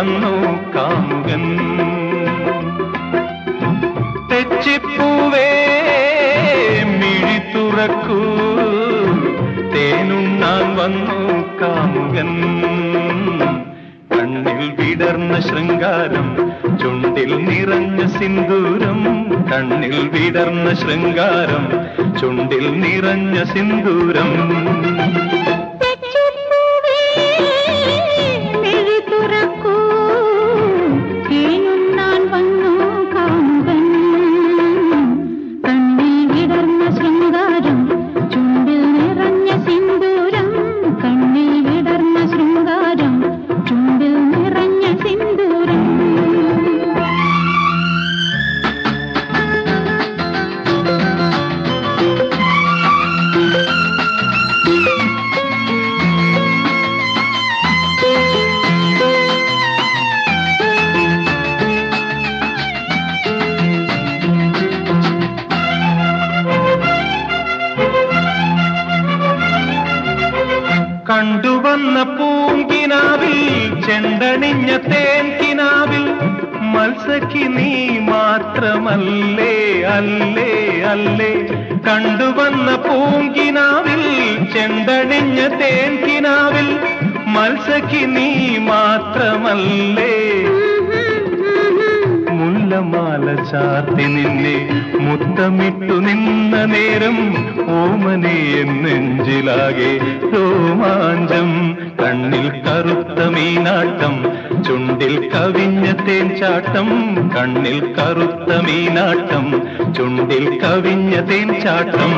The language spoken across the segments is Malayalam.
വന്നു കാമുകൻ. തെച്ചിപ്പൂവേ മിഴി തുറക്കൂ, തേനുണ്ണാൻ വന്നു കാമുകൻ. കണ്ണിൽ വിടർന്ന ശൃംഗാരം, ചുണ്ടിൽ നിറഞ്ഞ സിന്ദൂരം. കണ്ണിൽ വിടർന്ന ശൃംഗാരം, ചുണ്ടിൽ നിറഞ്ഞ സിന്ദൂരം. കണ്ടുവന്ന പൂങ്കിനാവിൽ, ചെണ്ടണിഞ്ഞ തേൻകിനാവിൽ, മത്സഖി നീ മാത്രമല്ലേ അല്ലേ അല്ലേ. കണ്ടുവന്ന പൂങ്കിനാവിൽ, ചെണ്ടണിഞ്ഞ തേൻകിനാവിൽ, മത്സഖി നീ മാത്രമല്ലേ. മുല്ലമാല ചാർത്തി നിന്നെ മുത്തമിട്ടു നിന്ന നേരം, ഓമനെ നെഞ്ചിലാകെ രോമാഞ്ചം. കണ്ണിൽ കറുത്ത മീനാട്ടം, ചുണ്ടിൽ കവിഞ്ഞ തേൻചാട്ടം. കണ്ണിൽ കറുത്ത മീനാട്ടം, ചുണ്ടിൽ കവിഞ്ഞ തേൻചാട്ടം.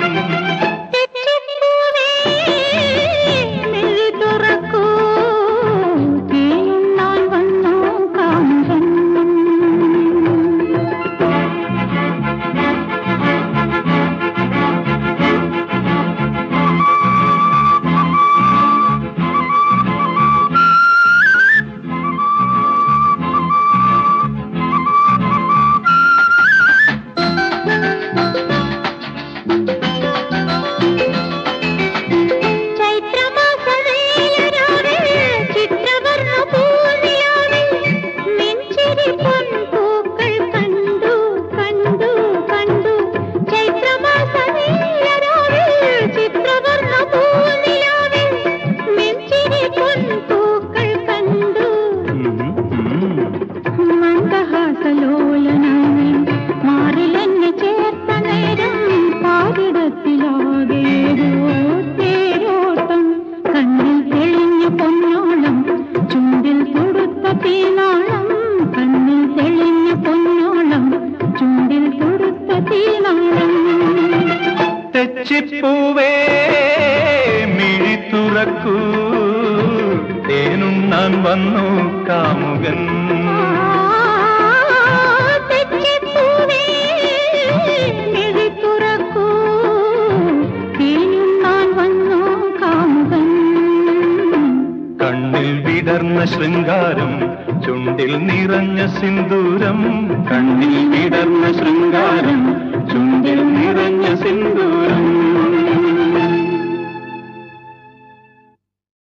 തെച്ചിപ്പൂവേ മിഴി തുറക്കൂ, തേനുണ്ണാൻ വന്നു കാമുകൻ. തെച്ചിപ്പൂവേ മിഴി തുറക്കൂ, തേനുണ്ണാൻ വന്നു കാമുകൻ. കണ്ണിൽ വിടർന്ന ശൃംഗാരം, ചുണ്ടിൽ നിറഞ്ഞ സിന്ദൂരം. കണ്ണിൽ വിടർന്ന ശൃംഗാരം, ചുണ്ടിൽ നിറഞ്ഞ സിന്ദൂരം.